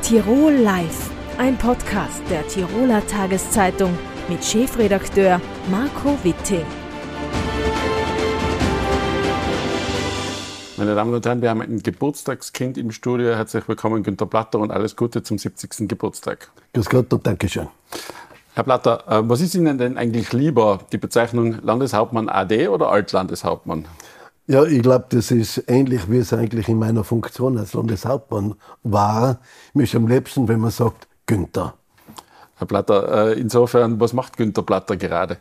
Tirol Live, ein Podcast der Tiroler Tageszeitung mit Chefredakteur Marco Witte. Meine Damen und Herren, wir haben ein Geburtstagskind im Studio. Herzlich willkommen, Günther Platter, und alles Gute zum 70. Geburtstag. Grüß Gott und Dankeschön. Herr Platter, was ist Ihnen denn eigentlich lieber, die Bezeichnung Landeshauptmann AD oder Altlandeshauptmann? Ja, ich glaube, das ist ähnlich, wie es eigentlich in meiner Funktion als Landeshauptmann war. Mir ist am liebsten, wenn man sagt, Günther. Herr Platter, insofern, was macht Günther Platter gerade?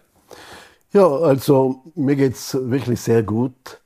Ja, also mir geht's wirklich sehr gut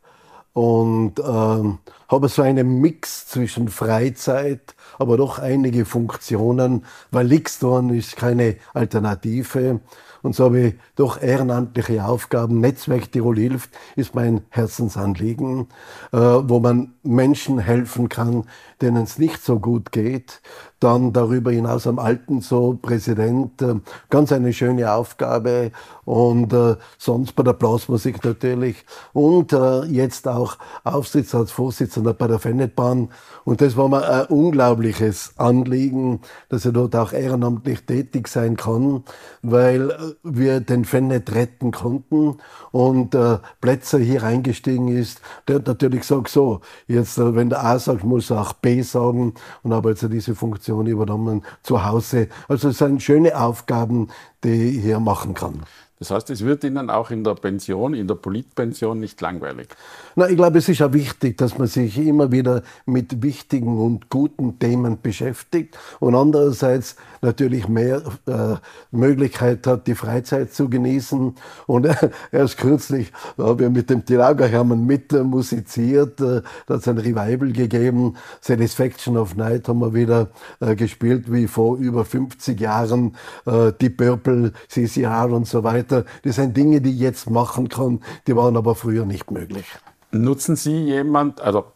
und habe so einen Mix zwischen Freizeit, aber doch einige Funktionen, weil nichts tun ist keine Alternative. Und so habe ich doch ehrenamtliche Aufgaben. Netzwerk Tirol hilft ist mein Herzensanliegen, wo man Menschen helfen kann, denen es nicht so gut geht. Dann darüber hinaus am Alten so Präsident, ganz eine schöne Aufgabe. Und sonst bei der Blasmusik natürlich. Und jetzt auch Aufsichtsratsvorsitzender bei der Fennetbahn. Und das war mir ein unglaubliches Anliegen, dass ich dort auch ehrenamtlich tätig sein kann, weil wir den Fennet retten konnten und Plätzer hier eingestiegen ist. Der hat natürlich gesagt, so, jetzt wenn der A sagt, muss er auch B sagen, und habe also diese Funktion übernommen zu Hause. Also es sind schöne Aufgaben, die ich hier machen kann. Das heißt, es wird Ihnen auch in der Pension, in der Politpension nicht langweilig? Na, ich glaube, es ist auch wichtig, dass man sich immer wieder mit wichtigen und guten Themen beschäftigt und andererseits natürlich mehr Möglichkeit hat, die Freizeit zu genießen. Und erst kürzlich haben wir mit dem Tilauger Hermann mit musiziert, da hat es ein Revival gegeben. Satisfaction of Night haben wir wieder gespielt, wie vor über 50 Jahren, die Purple, CCR und so weiter. Das sind Dinge, die ich jetzt machen kann, die waren aber früher nicht möglich. Sind Sie jemand,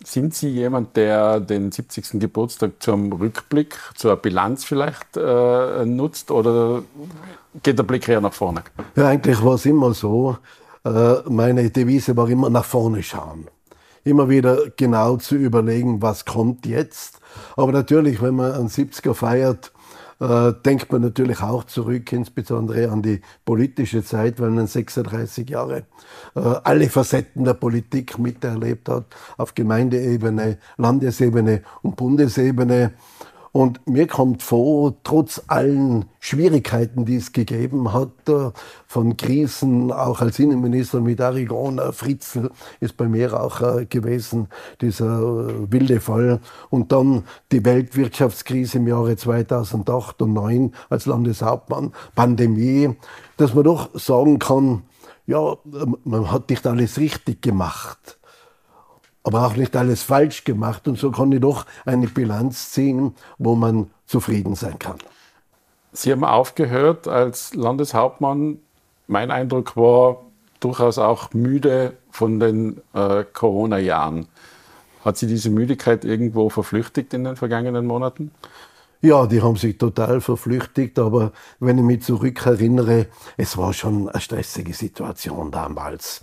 der den 70. Geburtstag zum Rückblick, zur Bilanz vielleicht nutzt, oder geht der Blick eher nach vorne? Ja, eigentlich war es immer so. Meine Devise war immer nach vorne schauen. Immer wieder genau zu überlegen, was kommt jetzt. Aber natürlich, wenn man einen 70er feiert, denkt man natürlich auch zurück, insbesondere an die politische Zeit, weil man 36 Jahre alle Facetten der Politik miterlebt hat, auf Gemeindeebene, Landesebene und Bundesebene. Und mir kommt vor, trotz allen Schwierigkeiten, die es gegeben hat, von Krisen, auch als Innenminister mit Arrigon, Fritzl ist bei mir auch gewesen, dieser wilde Fall. Und dann die Weltwirtschaftskrise im Jahre 2008 und 2009 als Landeshauptmann, Pandemie, dass man doch sagen kann, ja, man hat nicht alles richtig gemacht, aber auch nicht alles falsch gemacht. Und so kann ich doch eine Bilanz ziehen, wo man zufrieden sein kann. Sie haben aufgehört als Landeshauptmann. Mein Eindruck war durchaus auch müde von den Corona-Jahren. Hat Sie diese Müdigkeit irgendwo verflüchtigt in den vergangenen Monaten? Ja, die haben sich total verflüchtigt, aber wenn ich mich zurückerinnere, es war schon eine stressige Situation damals.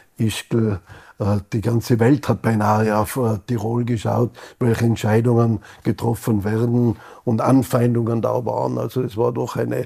Die ganze Welt hat beinahe auf Tirol geschaut, welche Entscheidungen getroffen werden und Anfeindungen da waren. Also es war doch eine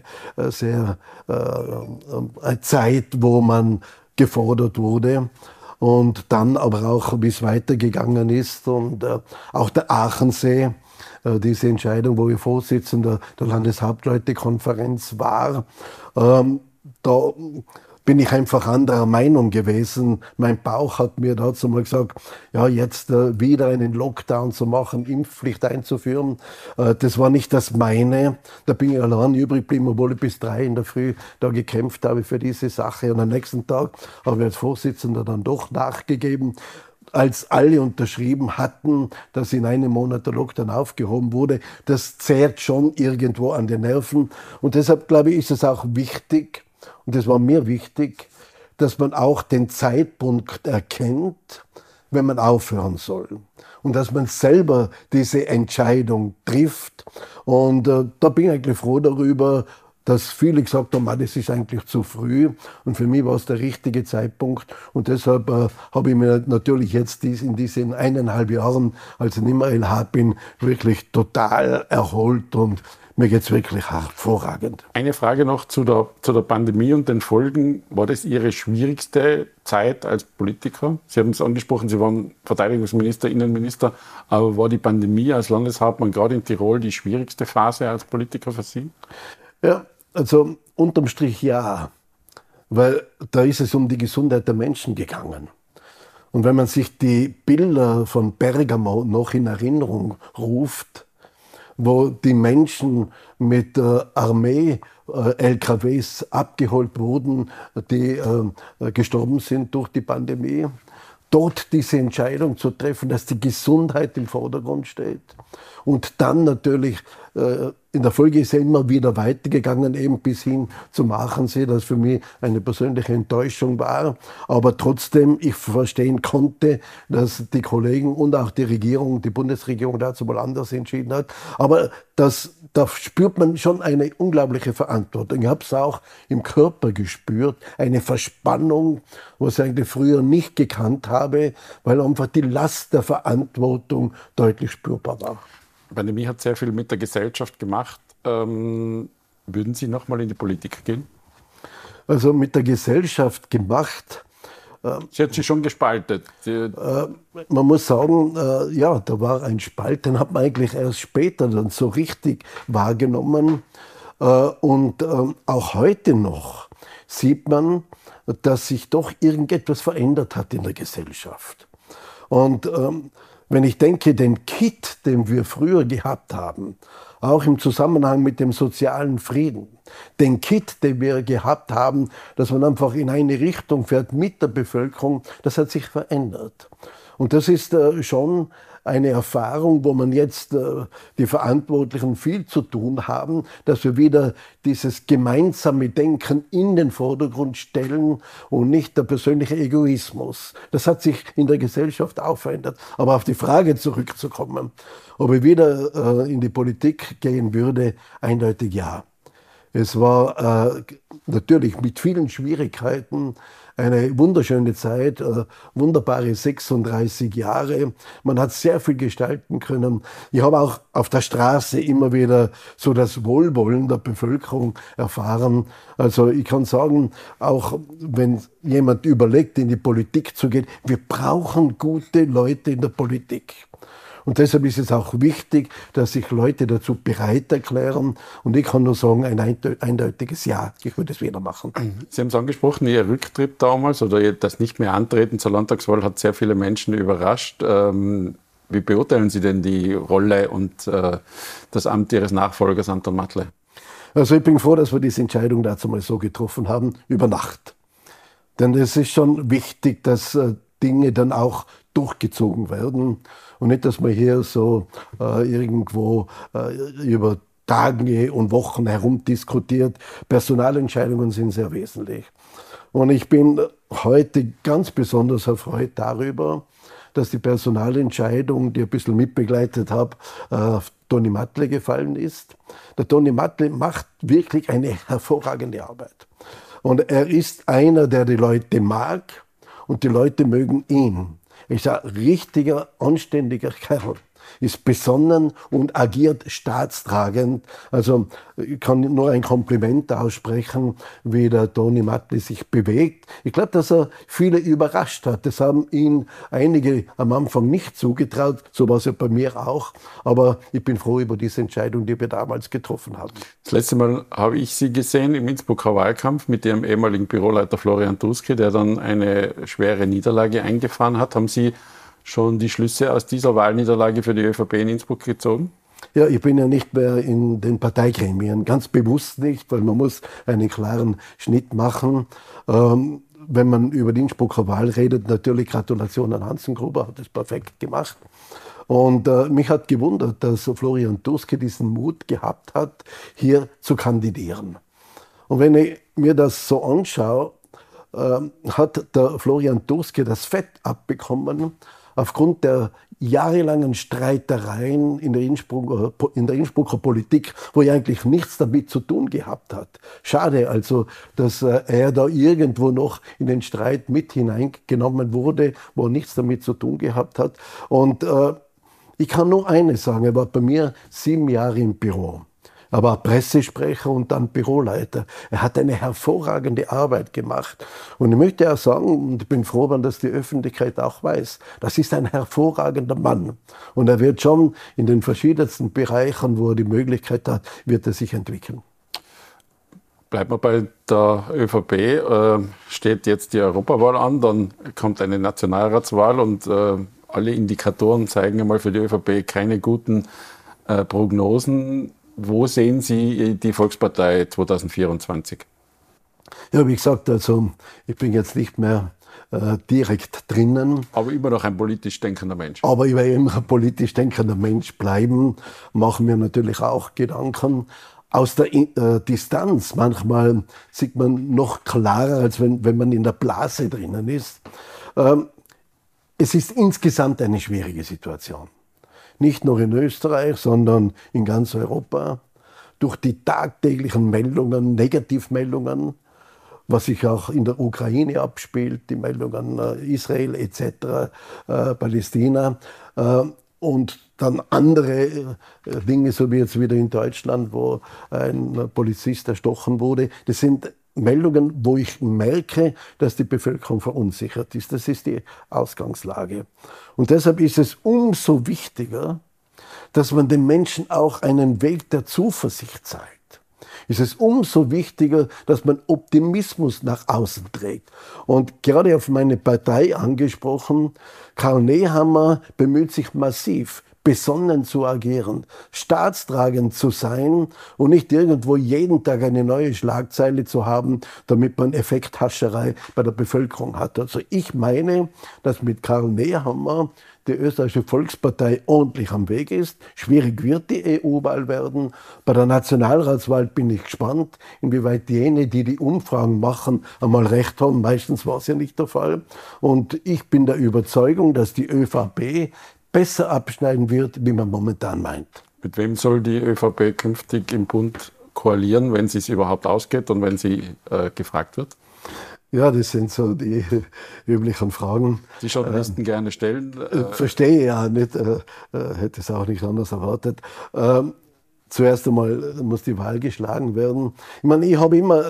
Zeit, wo man gefordert wurde. Und dann aber auch, wie es weitergegangen ist, und auch der Aachensee, diese Entscheidung, wo ich Vorsitzender der Landeshauptleutekonferenz war, da bin ich einfach anderer Meinung gewesen. Mein Bauch hat mir dazu mal gesagt, ja, jetzt wieder einen Lockdown zu machen, Impfpflicht einzuführen, das war nicht das meine. Da bin ich allein übrig geblieben, obwohl ich bis 3 in der Früh da gekämpft habe für diese Sache. Und am nächsten Tag habe ich als Vorsitzender dann doch nachgegeben. Als alle unterschrieben hatten, dass in einem Monat der Lockdown aufgehoben wurde, das zehrt schon irgendwo an den Nerven. Und deshalb, glaube ich, ist es auch wichtig, und das war mir wichtig, dass man auch den Zeitpunkt erkennt, wenn man aufhören soll. Und dass man selber diese Entscheidung trifft. Und da bin ich eigentlich froh darüber, dass viele gesagt haben, das ist eigentlich zu früh. Und für mich war es der richtige Zeitpunkt. Und deshalb habe ich mir natürlich jetzt in diesen 1,5 Jahren, als ich nicht mehr LH bin, wirklich total erholt und mir geht es wirklich hervorragend. Eine Frage noch zu der Pandemie und den Folgen. War das Ihre schwierigste Zeit als Politiker? Sie haben es angesprochen, Sie waren Verteidigungsminister, Innenminister. Aber war die Pandemie als Landeshauptmann gerade in Tirol die schwierigste Phase als Politiker für Sie? Ja, also unterm Strich ja. Weil da ist es um die Gesundheit der Menschen gegangen. Und wenn man sich die Bilder von Bergamo noch in Erinnerung ruft, wo die Menschen mit Armee-LKWs abgeholt wurden, die gestorben sind durch die Pandemie. Dort diese Entscheidung zu treffen, dass die Gesundheit im Vordergrund steht. Und dann natürlich, in der Folge ist ja immer wieder weitergegangen, eben bis hin zum Aachensee, das für mich eine persönliche Enttäuschung war. Aber trotzdem, ich verstehen konnte, dass die Kollegen und auch die Regierung, die Bundesregierung dazu mal anders entschieden hat. Aber da spürt man schon eine unglaubliche Verantwortung. Ich habe es auch im Körper gespürt, eine Verspannung, was ich eigentlich früher nicht gekannt habe, weil einfach die Last der Verantwortung deutlich spürbar war. Die Pandemie hat sehr viel mit der Gesellschaft gemacht. Würden Sie noch mal in die Politik gehen? Also mit der Gesellschaft gemacht. Sie hat sich schon gespaltet. Man muss sagen, ja, da war ein Spalt, den hat man eigentlich erst später dann so richtig wahrgenommen. Und auch heute noch sieht man, dass sich doch irgendetwas verändert hat in der Gesellschaft. Und wenn ich denke, den Kitt, den wir früher gehabt haben, auch im Zusammenhang mit dem sozialen Frieden, den Kitt, den wir gehabt haben, dass man einfach in eine Richtung fährt mit der Bevölkerung, das hat sich verändert. Und das ist schon eine Erfahrung, wo man jetzt die Verantwortlichen viel zu tun haben, dass wir wieder dieses gemeinsame Denken in den Vordergrund stellen und nicht der persönliche Egoismus. Das hat sich in der Gesellschaft auch verändert. Aber auf die Frage zurückzukommen, ob ich wieder in die Politik gehen würde, eindeutig ja. Es war natürlich mit vielen Schwierigkeiten eine wunderschöne Zeit, wunderbare 36 Jahre. Man hat sehr viel gestalten können. Ich habe auch auf der Straße immer wieder so das Wohlwollen der Bevölkerung erfahren. Also ich kann sagen, auch wenn jemand überlegt, in die Politik zu gehen, wir brauchen gute Leute in der Politik. Und deshalb ist es auch wichtig, dass sich Leute dazu bereit erklären. Und ich kann nur sagen, ein eindeutiges Ja. Ich würde es wieder machen. Sie haben es angesprochen, Ihr Rücktritt damals oder das nicht mehr Antreten zur Landtagswahl hat sehr viele Menschen überrascht. Wie beurteilen Sie denn die Rolle und das Amt Ihres Nachfolgers Anton Matle? Also ich bin froh, dass wir diese Entscheidung dazu mal so getroffen haben, über Nacht. Denn es ist schon wichtig, dass Dinge dann auch durchgezogen werden und nicht, dass man hier so irgendwo über Tage und Wochen herumdiskutiert. Personalentscheidungen sind sehr wesentlich. Und ich bin heute ganz besonders erfreut darüber, dass die Personalentscheidung, die ich ein bisschen mitbegleitet habe, auf Toni Matle gefallen ist. Der Toni Matle macht wirklich eine hervorragende Arbeit. Und er ist einer, der die Leute mag und die Leute mögen ihn. Er ist ein richtiger, anständiger Kerl, ist besonnen und agiert staatstragend. Also ich kann nur ein Kompliment aussprechen, wie der Toni Matle sich bewegt. Ich glaube, dass er viele überrascht hat. Das haben ihn einige am Anfang nicht zugetraut. So war es ja bei mir auch. Aber ich bin froh über diese Entscheidung, die wir damals getroffen haben. Das letzte Mal habe ich Sie gesehen im Innsbrucker Wahlkampf mit Ihrem ehemaligen Büroleiter Florian Tuski, der dann eine schwere Niederlage eingefahren hat. Haben Sie schon die Schlüsse aus dieser Wahlniederlage für die ÖVP in Innsbruck gezogen? Ja, ich bin ja nicht mehr in den Parteigremien, ganz bewusst nicht, weil man muss einen klaren Schnitt machen. Wenn man über die Innsbrucker Wahl redet, natürlich Gratulation an Hansen Gruber, hat das perfekt gemacht. Und mich hat gewundert, dass Florian Tuski diesen Mut gehabt hat, hier zu kandidieren. Und wenn ich mir das so anschaue, hat der Florian Tuski das Fett abbekommen aufgrund der jahrelangen Streitereien in der Innsbrucker Politik, wo er eigentlich nichts damit zu tun gehabt hat. Schade also, dass er da irgendwo noch in den Streit mit hineingenommen wurde, wo er nichts damit zu tun gehabt hat. Und ich kann nur eines sagen, er war bei mir 7 Jahre im Büro. Er war Pressesprecher und dann Büroleiter. Er hat eine hervorragende Arbeit gemacht. Und ich möchte auch sagen, und ich bin froh, wenn das die Öffentlichkeit auch weiß, das ist ein hervorragender Mann. Und er wird schon in den verschiedensten Bereichen, wo er die Möglichkeit hat, wird er sich entwickeln. Bleiben wir bei der ÖVP. Steht jetzt die Europawahl an, dann kommt eine Nationalratswahl und alle Indikatoren zeigen einmal für die ÖVP keine guten Prognosen. Wo sehen Sie die Volkspartei 2024? Ja, wie gesagt, also ich bin jetzt nicht mehr direkt drinnen. Aber immer noch ein politisch denkender Mensch. Aber ich werde immer ein politisch denkender Mensch bleiben, machen mir natürlich auch Gedanken. Aus der Distanz manchmal sieht man noch klarer, als wenn man in der Blase drinnen ist. Es ist insgesamt eine schwierige Situation. Nicht nur in Österreich, sondern in ganz Europa. Durch die tagtäglichen Meldungen, Negativmeldungen, was sich auch in der Ukraine abspielt, die Meldungen Israel etc., Palästina und dann andere Dinge, so wie jetzt wieder in Deutschland, wo ein Polizist erstochen wurde. Das sind Meldungen, wo ich merke, dass die Bevölkerung verunsichert ist. Das ist die Ausgangslage. Und deshalb ist es umso wichtiger, dass man den Menschen auch einen Weg der Zuversicht zeigt. Ist es umso wichtiger, dass man Optimismus nach außen trägt. Und gerade auf meine Partei angesprochen, Karl Nehammer bemüht sich massiv, besonnen zu agieren, staatstragend zu sein und nicht irgendwo jeden Tag eine neue Schlagzeile zu haben, damit man Effekthascherei bei der Bevölkerung hat. Also ich meine, dass mit Karl Nehammer die österreichische Volkspartei ordentlich am Weg ist. Schwierig wird die EU-Wahl werden. Bei der Nationalratswahl bin ich gespannt, inwieweit jene, die die Umfragen machen, einmal recht haben. Meistens war es ja nicht der Fall. Und ich bin der Überzeugung, dass die ÖVP besser abschneiden wird, wie man momentan meint. Mit wem soll die ÖVP künftig im Bund koalieren, wenn sie es überhaupt ausgeht und wenn sie gefragt wird? Ja, das sind so die üblichen Fragen. Die Journalisten gerne stellen. Verstehe ich ja nicht, hätte es auch nicht anders erwartet. Zuerst einmal muss die Wahl geschlagen werden. Ich meine, ich habe immer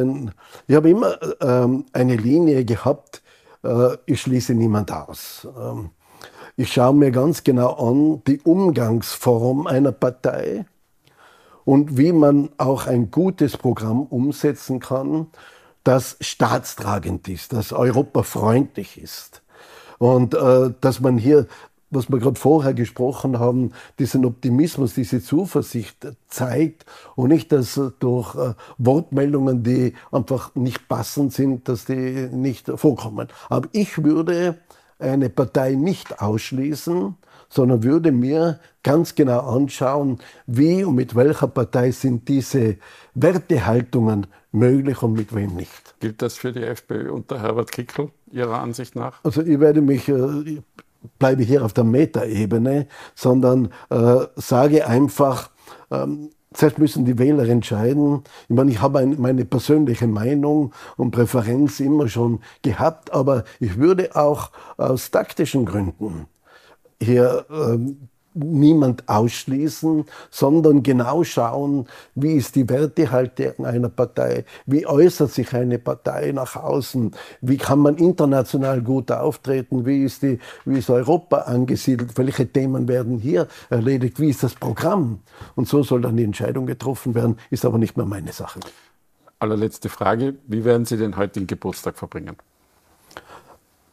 eine Linie gehabt, ich schließe niemand aus. Ich schaue mir ganz genau an die Umgangsform einer Partei und wie man auch ein gutes Programm umsetzen kann, das staatstragend ist, das europafreundlich ist. Und dass man hier, was wir gerade vorher gesprochen haben, diesen Optimismus, diese Zuversicht zeigt und nicht, dass durch Wortmeldungen, die einfach nicht passend sind, dass die nicht vorkommen. Aber ich würde eine Partei nicht ausschließen, sondern würde mir ganz genau anschauen, wie und mit welcher Partei sind diese Wertehaltungen möglich und mit wem nicht. Gilt das für die FPÖ unter Herbert Kickl, Ihrer Ansicht nach? Also ich bleibe hier auf der Metaebene, sondern sage einfach, zuerst müssen die Wähler entscheiden. Ich meine, ich habe meine persönliche Meinung und Präferenz immer schon gehabt, aber ich würde auch aus taktischen Gründen hier niemand ausschließen, sondern genau schauen, wie ist die Wertehaltung einer Partei, wie äußert sich eine Partei nach außen, wie kann man international gut auftreten, wie ist Europa angesiedelt, welche Themen werden hier erledigt, wie ist das Programm. Und so soll dann die Entscheidung getroffen werden, ist aber nicht mehr meine Sache. Allerletzte Frage, wie werden Sie den heutigen Geburtstag verbringen?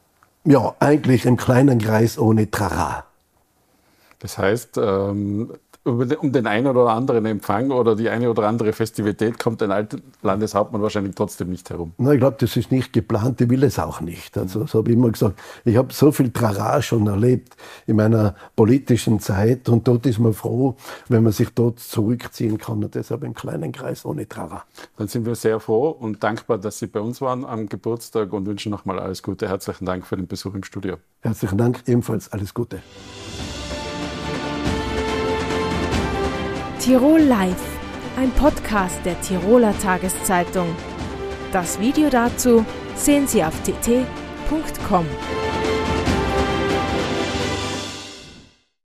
Ja, eigentlich im kleinen Kreis ohne Trara. Das heißt, um den einen oder anderen Empfang oder die eine oder andere Festivität kommt ein alter Landeshauptmann wahrscheinlich trotzdem nicht herum. Na, ich glaube, das ist nicht geplant, ich will es auch nicht. Also, das habe ich immer gesagt. Ich habe so viel Trara schon erlebt in meiner politischen Zeit und dort ist man froh, wenn man sich dort zurückziehen kann und deshalb im kleinen Kreis ohne Trara. Dann sind wir sehr froh und dankbar, dass Sie bei uns waren am Geburtstag und wünschen nochmal alles Gute. Herzlichen Dank für den Besuch im Studio. Herzlichen Dank, ebenfalls alles Gute. Tirol Live, ein Podcast der Tiroler Tageszeitung. Das Video dazu sehen Sie auf tt.com.